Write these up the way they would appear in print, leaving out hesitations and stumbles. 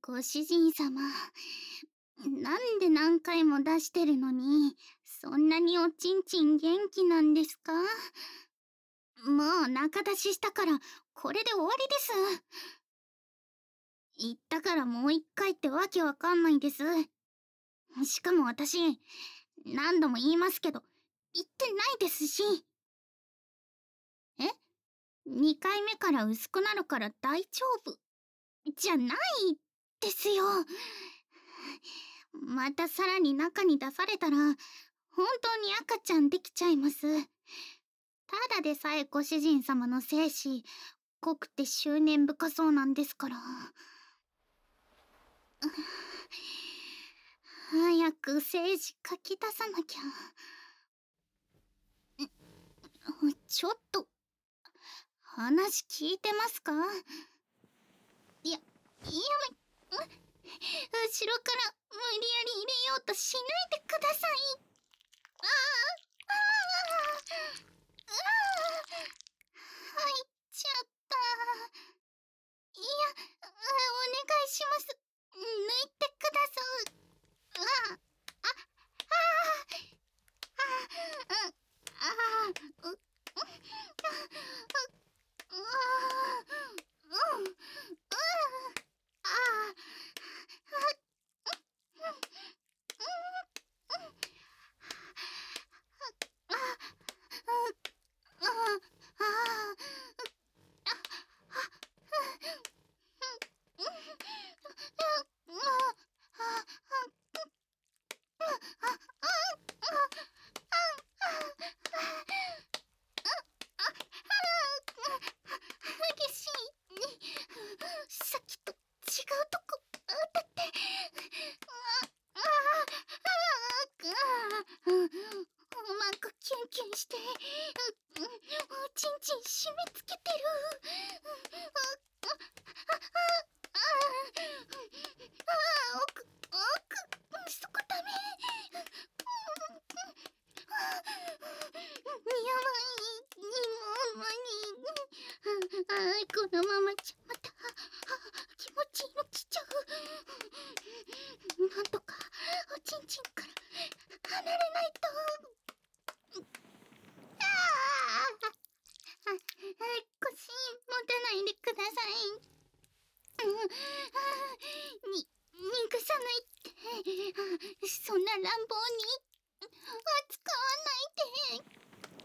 ご主人様、なんで何回も出してるのに、そんなにおちんちん元気なんですか？もう中出ししたから、これで終わりです。言ったからもう一回ってわけわかんないです。しかも私、何度も言いますけど、言ってないですし。え？ 2 回目から薄くなるから大丈夫じゃないですよ。またさらに中に出されたら、本当に赤ちゃんできちゃいます。ただでさえご主人様の精子、濃くて執念深そうなんですから。早く精子書き出さなきゃ。ちょっと、話聞いてますか？いや、後ろから無理やり入れようとしないでください。ああ、ああ、入っちゃった。いや、お願いします。抜いてください。ああ、あ、ああ、ああ、う、激しい。さっきと違うとこ当たって。うまくキュンキュンして、おちんちん締め付けてる。奥、そこダメ。やばい、もう無理。このままじゃまた気持ちいいの来ちゃう。なんとかおちんちんから離れないと。腰持たないでください。逃さないって。そんな乱暴に扱わないで。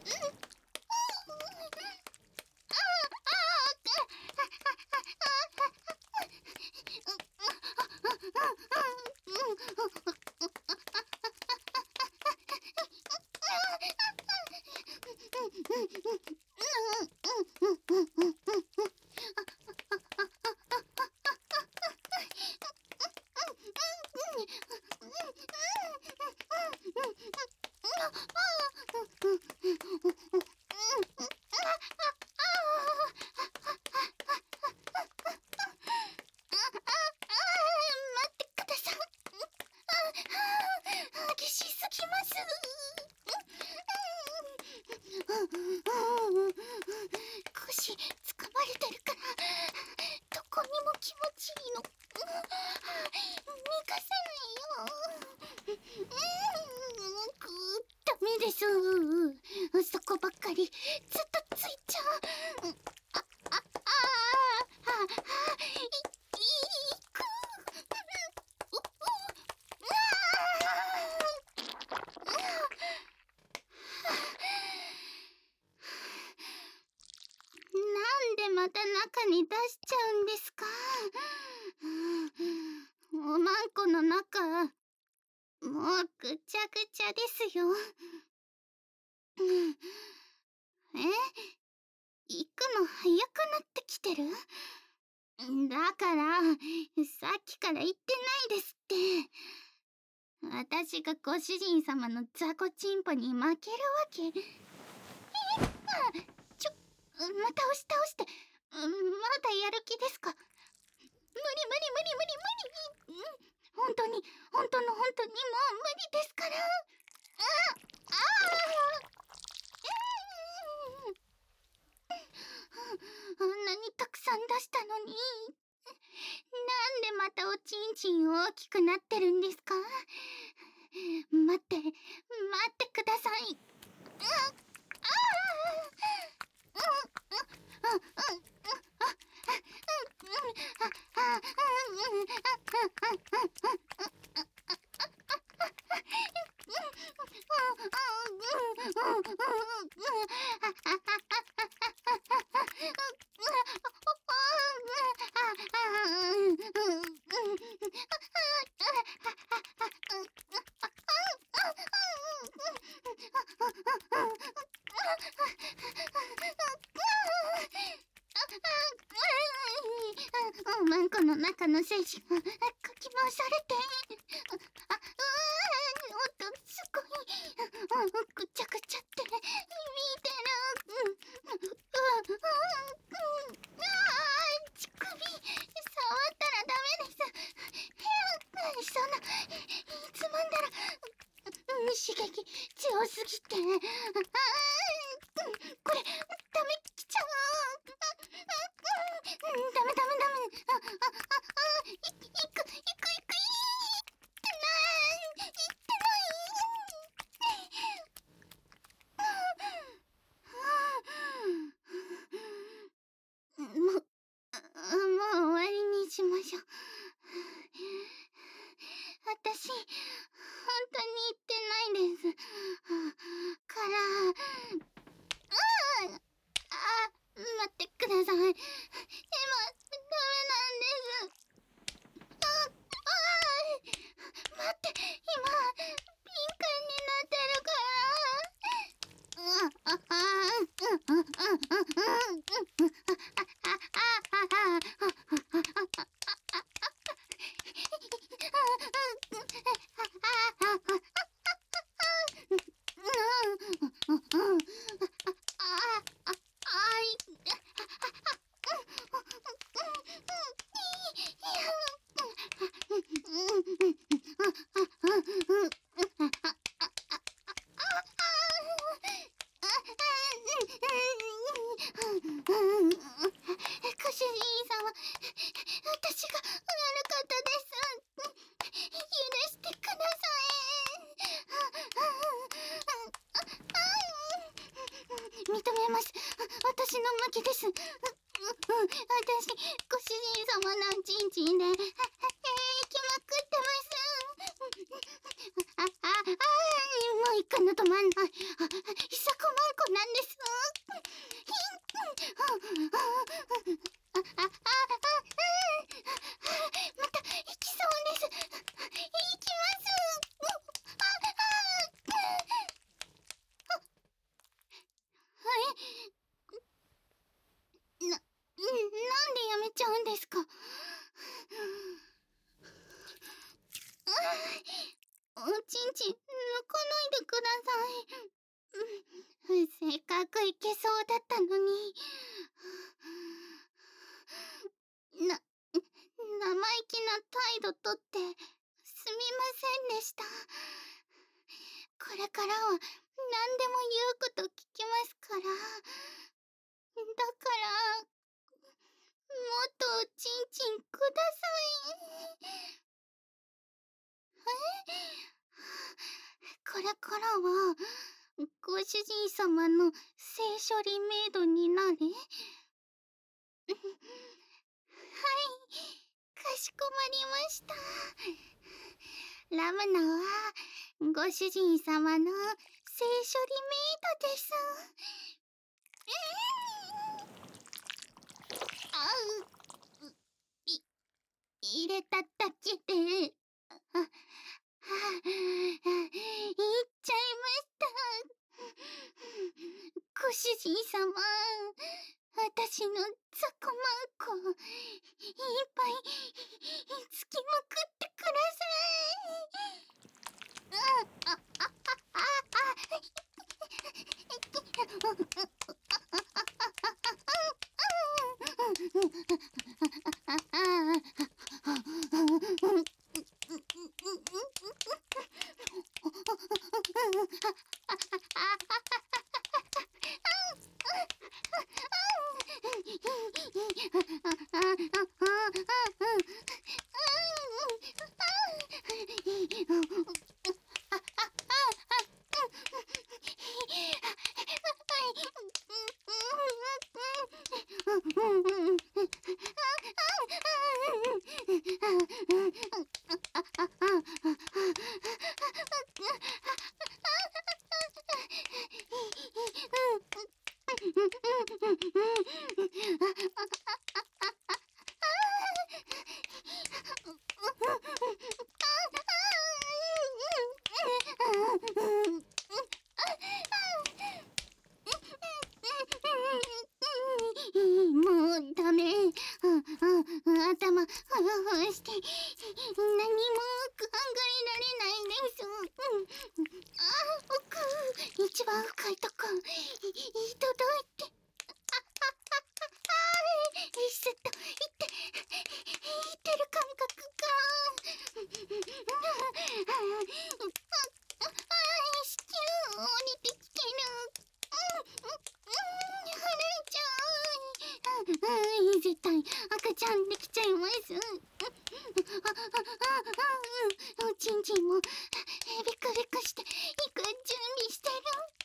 待ってください。激しすぎます。腰掴まれてるからどこにも気持ちいいの。逃がせないよ。ダメです。そこばっかりずっとついちゃう。いく。なんでまた中に出しちゃうんですか？おまんこの中、もうぐちゃぐちゃですよ。行くの早くなってきてる？だから、さっきから言ってないですって。私がご主人様の雑魚チンポに負けるわけ。また押し倒して、まだやる気ですか？無理無理無理無理無理。本当に、本当の本当にもう無理ですから。ああんなにたくさん出したのに。 なんでまたおちんちん大きくなってるんですか？待ってください。マンコの中の精子がかき回されて、音すごい、ぐちゃぐちゃって見てる。乳首触ったらダメです。そんないつまんだら刺激強すぎて、これダメきちゃう。ダメ。いくってない。もう終わりにしましょう。私、本当に言ってないです。から、待ってください。今、ダメなんです。待って、今、ピンクになってるからご主人様、私が悪かったです。許してください。認めます。私の負けです。私、ご主人様のちんちんで、きまくってます。もう一回の止まんない。久子まんこなんです。また行きそうです。行きます。なんでやめちゃうんですか？おちんちん抜かないでください。せっかくいけそうだったのに。生意気な態度とってすみませんでした。これからは何でも言うこと聞きますから。だからもっとおちんちんください。これからはご主人様の性処理メイドになれ。はい、かしこまりました。ラムナはご主人様の性処理メイドです。入れただけで、言っちゃいました。ご主人様、私のザコマンコ、いっぱいつきまくってください。 して何も考えられないです。奥、一番深いとこ、届いて。スッといってる感覚が。子宮降りてきてる。腹ちゃん。絶対赤ちゃんできちゃいます。おちんちんもビクビクして行く準備してる。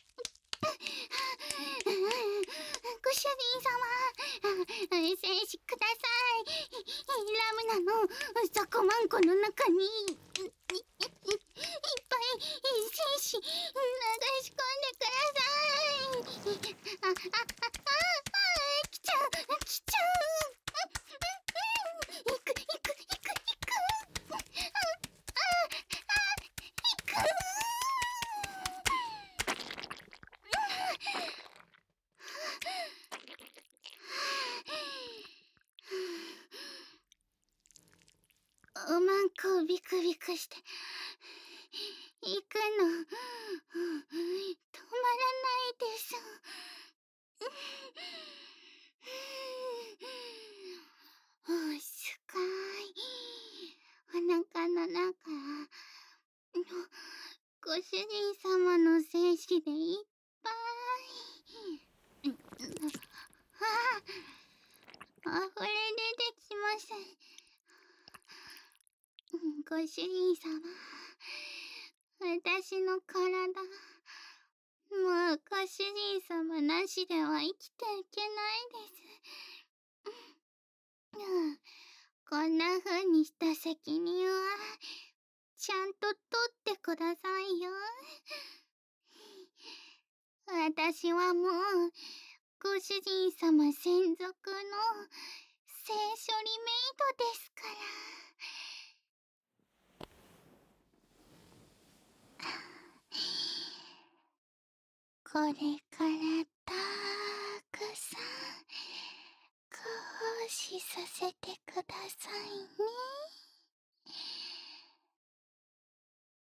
ご主人様、精子ください。ラムナのザコマンコの中にいっぱい精子流し込んでください。来ちゃう来ちゃう。行く行く行く行く。行く。うまんこビクビクして行くの止まらないです。すごい。お腹の中ご主人様の精子でいっぱい。溢れ出てきます。ご主人様、私の体、もうご主人様なしでは生きていけないです。こんな風にした責任はちゃんと取ってくださいよ。私はもうご主人様専属の性処理メイドですから。これからたくさん交しさせてくださいね。